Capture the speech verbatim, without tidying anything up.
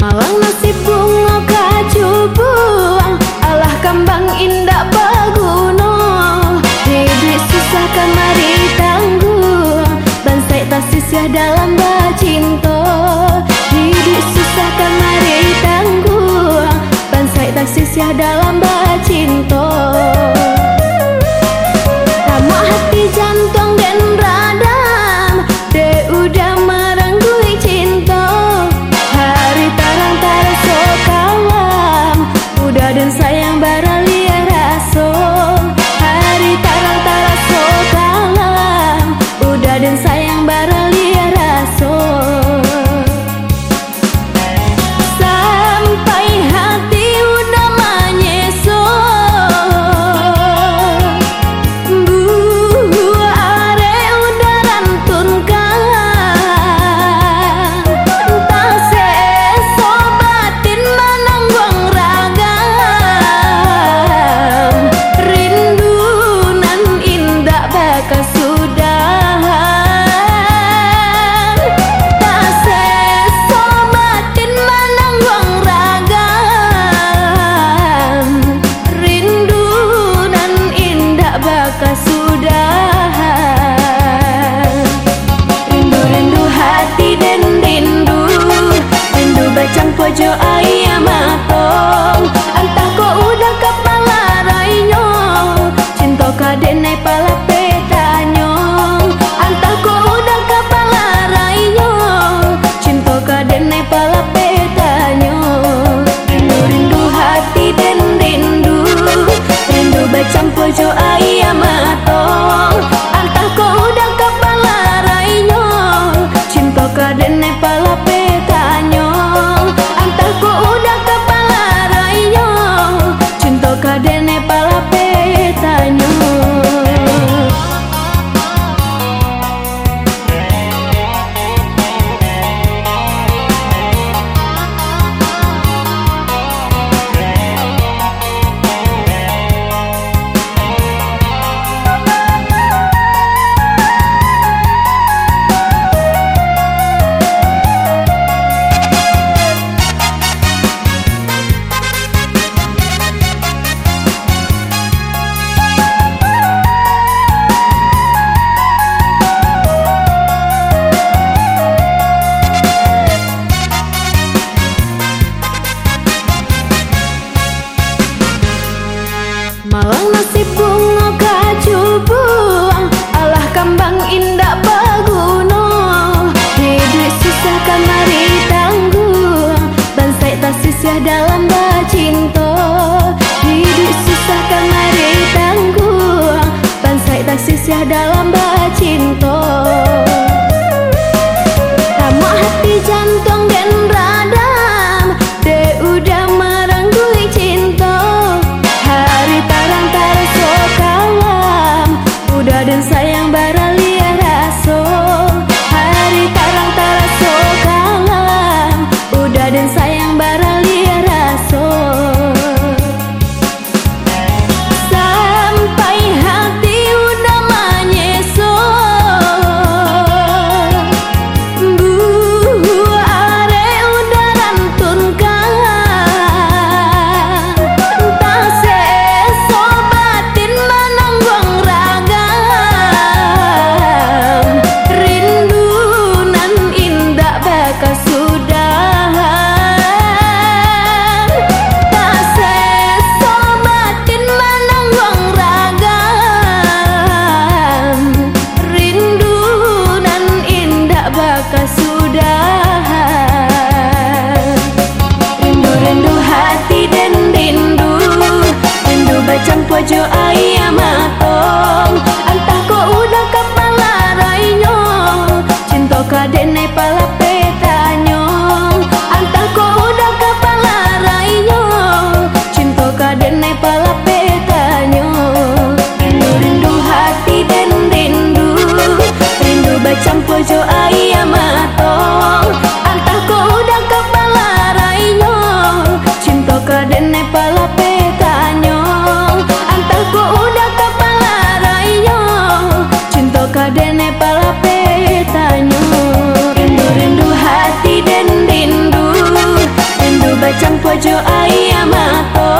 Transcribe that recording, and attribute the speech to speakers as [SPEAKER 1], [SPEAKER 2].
[SPEAKER 1] Malang nasib bunga kacubuang, alah kambang indah baguno. Hidup susah kamari tanggung, bansai tak sisah dalam bacinto. Hidup susah kamari tanggung, bansai tak sisah dalam bacinto. Tamak hati jantung dan radang, de udah merenggui cinta. Hari tarang taraso kalam, udah dan sayang baralia raso. Hari tarang taraso kalam, udah dan sayang baralia raso. Sampai hati udah menyeso, pojok ayam matong, antah ko udah kepala rainyo, cinta kadene pala petanyo. Antah ko udah kepala rainyo, cinta kadene pala petanyo. Rindu rindu hati dan rindu, rindu bacang pojok ayam matong, antah ko udah kepala rainyo, cinta kadene pala petanyo. Aku udah kepala rainyo, cinta kadene pala petanyo. Malang nasib bunga kacubuang, alah kambang indah baguno. Hidup susah kamari tanggung, bansai tak sisah dalam bacinto. Hidup susah kamari tanggung, bansai tak sisah dalam bacinto. Tamak hati jantung dan radang, de udah merenggui cinta. Hari tarang taraso kalam, udah dan sayang baralia raso. Hari tarang taraso kalam, udah dan sayang baralia raso. Sampai hati udah menyeso, buah are udah rantun kalam. Tak seso batin menanggung ragam, rindu nan indah bakal sudah. ojo ayam mato